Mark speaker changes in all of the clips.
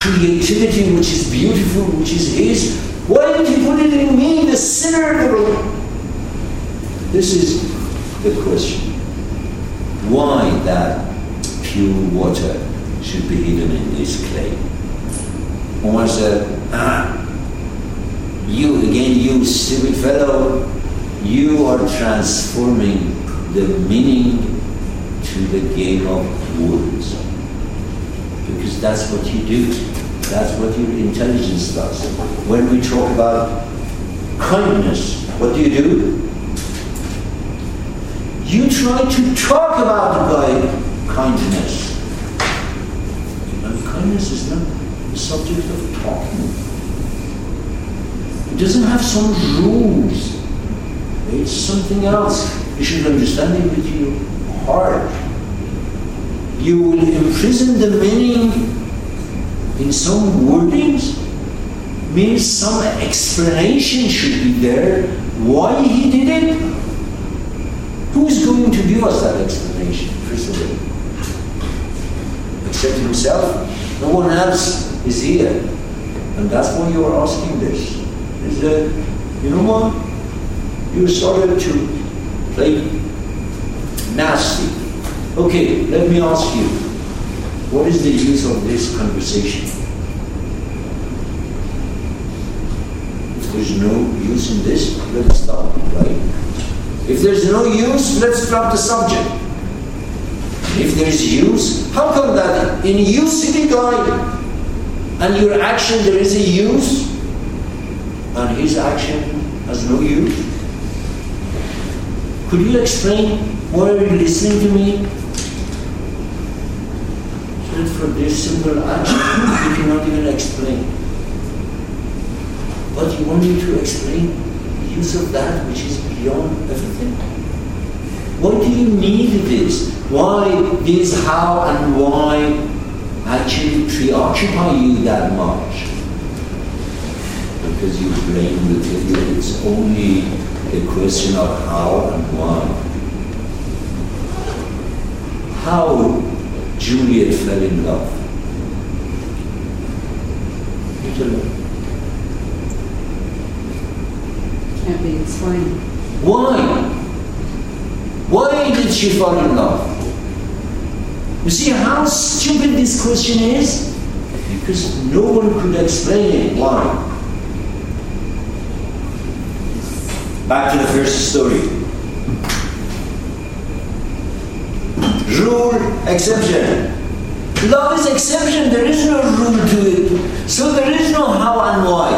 Speaker 1: creativity, which is beautiful, which is His. Why did He put it in me, the sinner? This is the question. Why that pure water should be hidden in this clay? Omar said, you stupid fellow, you are transforming the meaning to the game of words. Because that's what you do. That's what your intelligence does. When we talk about kindness, what do? You try to talk about kindness. And kindness is not the subject of talking. It doesn't have some rules. It's something else. You should understand it with your heart. You will imprison the meaning in some wordings, means some explanation should be there why He did it. Who is going to give us that explanation, first of all? Except Himself. No one else is here. And that's why you are asking this. Is that, you know what? You started to play nasty. Okay, let me ask you, what is the use of this conversation? If there's no use in this, let's stop, right? If there's no use, let's drop the subject. If there's use, how come that in you, silly guy, and your action there is a use, and his action has no use? Could you explain? Why are you listening to me? For this simple action, you cannot even explain. But you want me to explain the use of that which is beyond everything? Why do you need this? Why this, how, and why actually preoccupy you that much? Because your brain will tell you it's only a question of how and why. How Juliet fell in love. You tell me.
Speaker 2: Can't be explained.
Speaker 1: Why? Why did she fall in love? You see how stupid this question is? Because no one could explain it. Why? Back to the first story. Rule, exception. Love is exception. There is no rule to it. So there is no how and why.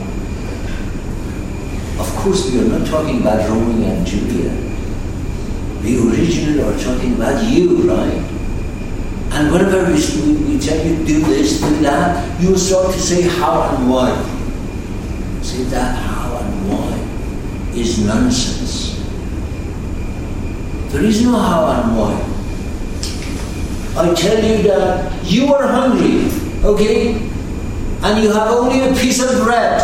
Speaker 1: Of course, we are not talking about Romeo and Juliet. We originally are talking about you, right? And whenever we tell you do this, do that, you start to say how and why. Say that how and why is nonsense. There is no how and why. I tell you that you are hungry, okay? And you have only a piece of bread.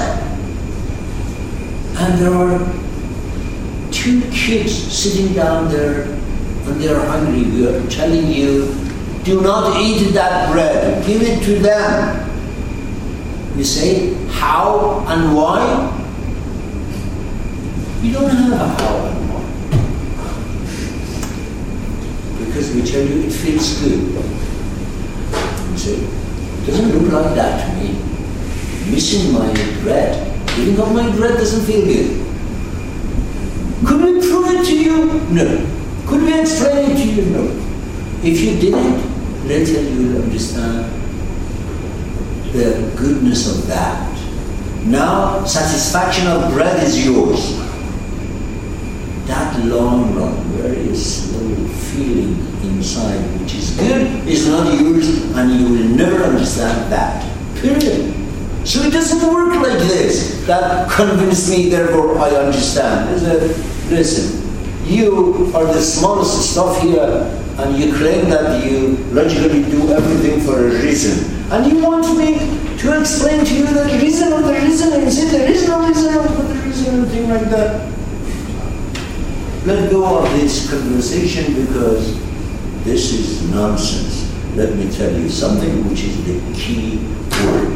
Speaker 1: And there are two kids sitting down there and they are hungry. We are telling you, do not eat that bread. Give it to them. You say, how and why? You don't have a how and why. Because we tell you it feels good. You say, it doesn't look like that to me. Missing my bread. Eating of my bread doesn't feel good. Could we prove it to you? No. Could we explain it to you? No. If you didn't, later you will understand the goodness of that. Now, satisfaction of bread is yours. That long run, very slow feeling inside, which is good, is not yours, and you will never understand that. Period. So it doesn't work like this. That convinced me, therefore I understand. Listen, you are the smallest stuff here, and you claim that you logically do everything for a reason. And you want me to explain to you the reason of the reason, and say there is no reason for the reason, and thing like that. Let go of this conversation because this is nonsense. Let me tell you something which is the key word.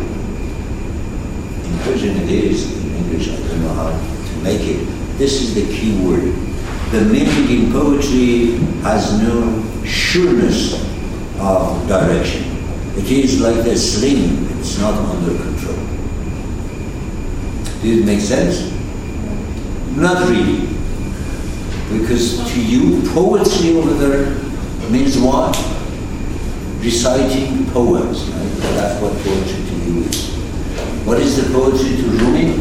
Speaker 1: Persian it is, in English I don't know how to make it. This is the key word. The meaning in poetry has no sureness of direction. It is like a sling, it's not under control. Does it make sense? Not really. Because to you, poetry over there means what? Reciting poems. Right? That's what poetry to you is. What is the poetry to Rumi?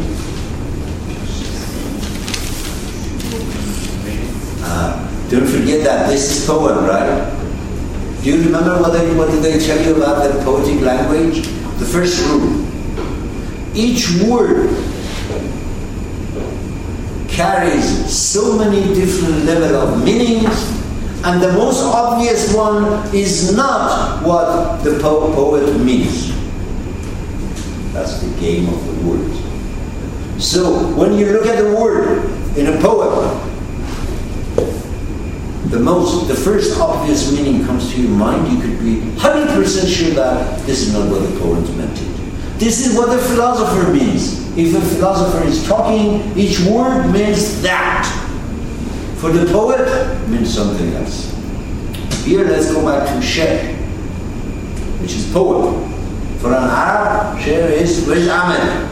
Speaker 1: Don't forget that this is poem, right? Do you remember what did they tell you about the poetic language? The first rule. Each word carries so many different levels of meanings, and the most obvious one is not what the poet means. That's the game of the words. So when you look at the word in a poem, the first obvious meaning comes to your mind. You could be 100% sure that this is not what the poet meant it. This is what the philosopher means. If a philosopher is talking, each word means that. For the poet, it means something else. Here, let's go back to Sher, which is poem. For an Arab, Sher is Amen.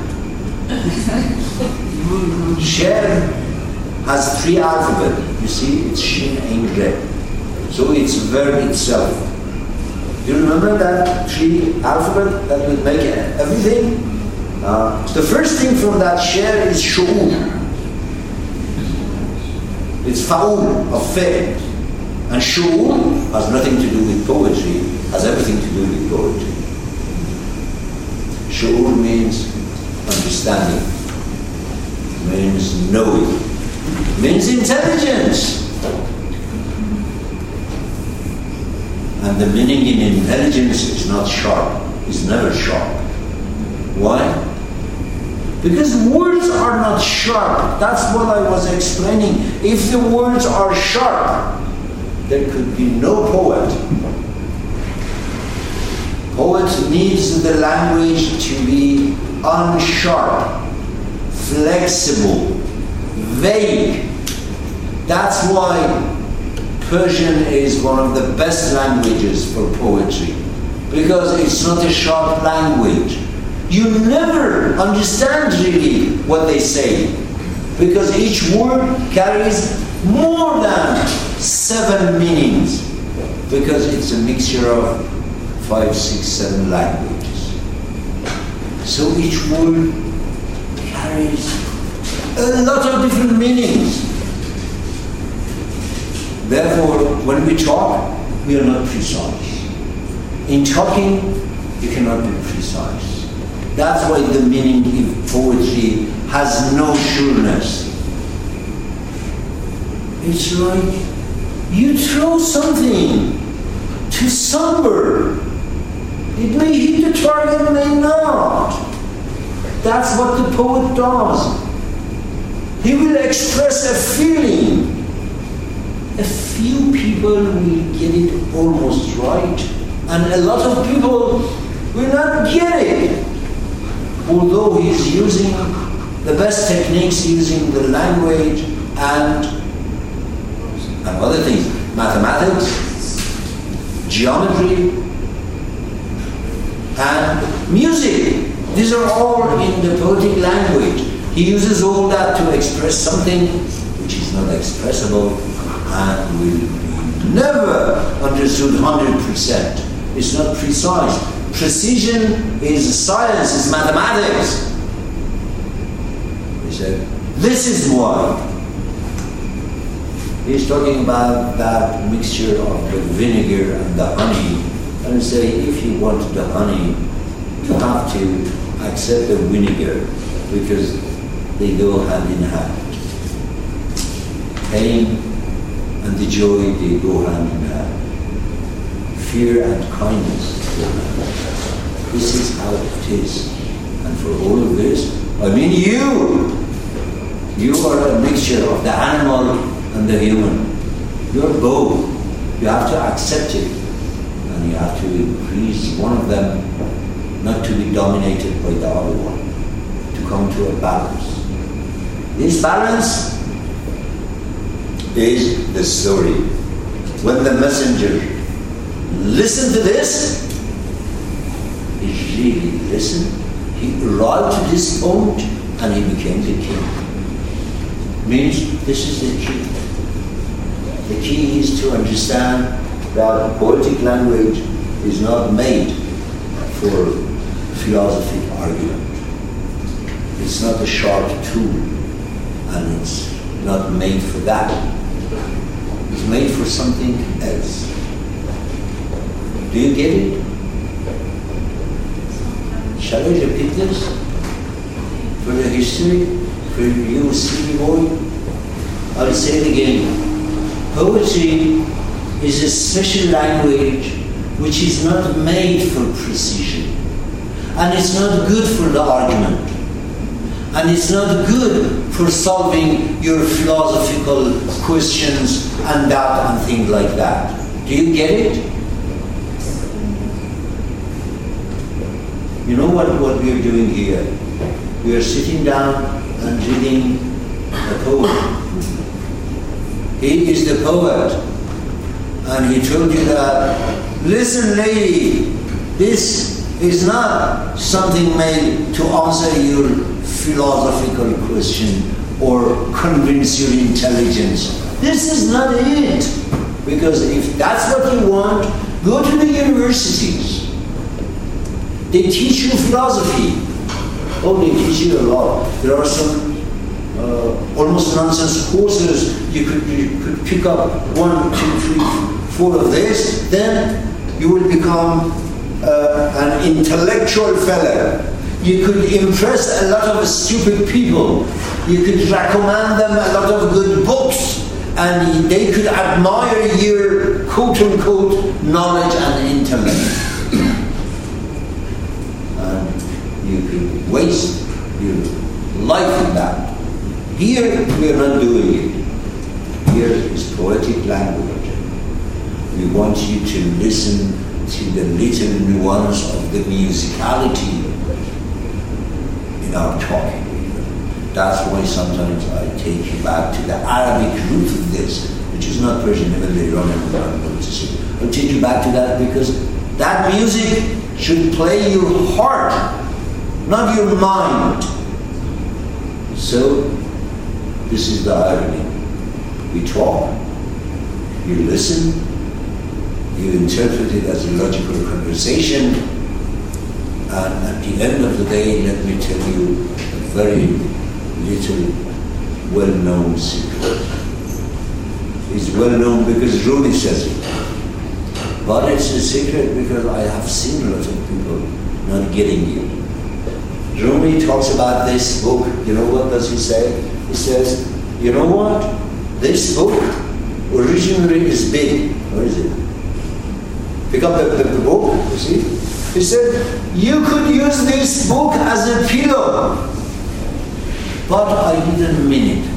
Speaker 1: Sher has 3 alphabets. You see, it's Shin, Ain, Re. So it's verb itself. Do you remember that 3 alphabet that would make everything? The first thing from that Sher is Shu'ur. It's Fa'ul, of faith. And Shu'ur has nothing to do with poetry, has everything to do with poetry. Shu'ur means understanding, means knowing, means intelligence. And the meaning in intelligence is not sharp, it's never sharp. Why? Because words are not sharp. That's what I was explaining. If the words are sharp, there could be no poet. Poet needs the language to be unsharp, flexible, vague. That's why Persian is one of the best languages for poetry, because it's not a sharp language. You never understand really what they say, because each word carries more than 7 meanings, because it's a mixture of 5, 6, 7 languages. So each word carries a lot of different meanings. Therefore, when we talk, we are not precise. In talking, you cannot be precise. That's why the meaning of poetry has no sureness. It's like you throw something to somewhere. It may hit the target, it may not. That's what the poet does. He will express a feeling. A few people will get it almost right, and a lot of people will not get it. Although he's using the best techniques, using the language and other things, mathematics, geometry, and music. These are all in the poetic language. He uses all that to express something which is not expressible and will be never understood 100%. It's not precise. Precision is science, is mathematics. He said, this is why. He's talking about that mixture of the vinegar and the honey. And he say, if you want the honey, you have to accept the vinegar, because they go hand in hand. Pain and the joy, they go hand in hand. Fear and kindness go hand in hand. This is how it is. And for all of this, I mean you are a mixture of the animal and the human. You're both. You have to accept it. And you have to increase one of them, not to be dominated by the other one. To come to a balance. This balance is the story. When the messenger listened to this, he really listened. He arrived to this point and he became the king. Means this is the key. The key is to understand that poetic language is not made for philosophy argument. It's not a sharp tool, and it's not made for that. It's made for something else. Do you get it? Shall I repeat this? For the history? For you, silly boy? I'll say it again. Poetry is a special language which is not made for precision. And it's not good for the argument. And it's not good for solving your philosophical questions and doubt and things like that. Do you get it? You know what we are doing here? We are sitting down and reading a poem. He is the poet. And he told you that, listen lady, this is not something made to answer your philosophical question or convince your intelligence. This is not it. Because if that's what you want, go to the universities. They teach you philosophy. Oh, they teach you a lot. There are some almost nonsense courses. You could pick up 1, 2, 3, 4 of this, then you will become an intellectual fellow. You could impress a lot of stupid people. You could recommend them a lot of good books, and they could admire your quote-unquote knowledge and intellect. And you could waste your life in that. Here, we are not doing it. Here is poetic language. We want you to listen to the little nuance of the musicality in our talking. That's why sometimes I take you back to the Arabic root of this, which is not Persian, even later on I'm going to say. I'll take you back to that because that music should play your heart, not your mind. So, this is the irony. We talk, you listen, you interpret it as a logical conversation, and at the end of the day, let me tell you a very little well-known secret. It's well-known because Rumi says it. But it's a secret because I have seen a lot of people not getting it. Rumi talks about this book. You know what does he say? He says, you know what? This book originally is big. Where is it? Pick up the book, you see? He said, you could use this book as a pillow. But I didn't mean it.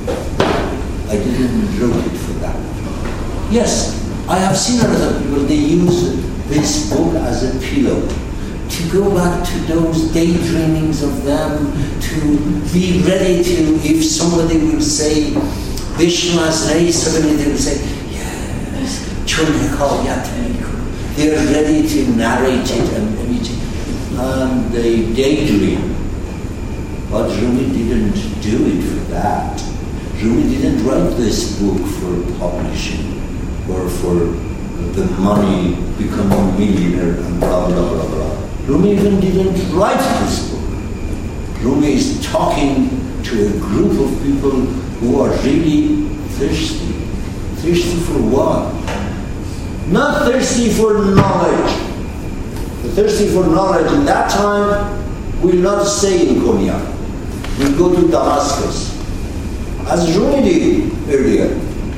Speaker 1: I didn't wrote it for that. Yes, I have seen a lot of people, they use this book as a pillow. To go back to those daydreamings of them, to be ready to, if somebody will say, Vishnu has raised, suddenly they will say, yes, chun hikayat miku. They are ready to narrate it and everything. And they daydream. But Rumi didn't do it for that. Rumi didn't write this book for publishing or for the money, becoming a millionaire and blah, blah, blah, blah. Rumi even didn't write this book. Rumi is talking to a group of people who are really thirsty. Thirsty for what? Not thirsty for knowledge. The thirsty for knowledge in that time will not stay in Konya. Will go to Damascus. As Rumi did earlier.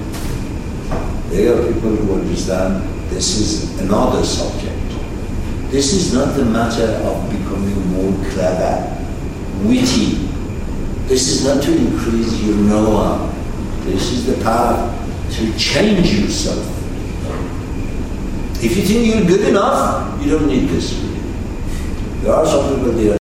Speaker 1: They are people who understand this is another subject. This is not the matter of becoming more clever, witty. This is not to increase your know-how. This is the path to change yourself. If you think you're good enough, you don't need this. There are some people, they are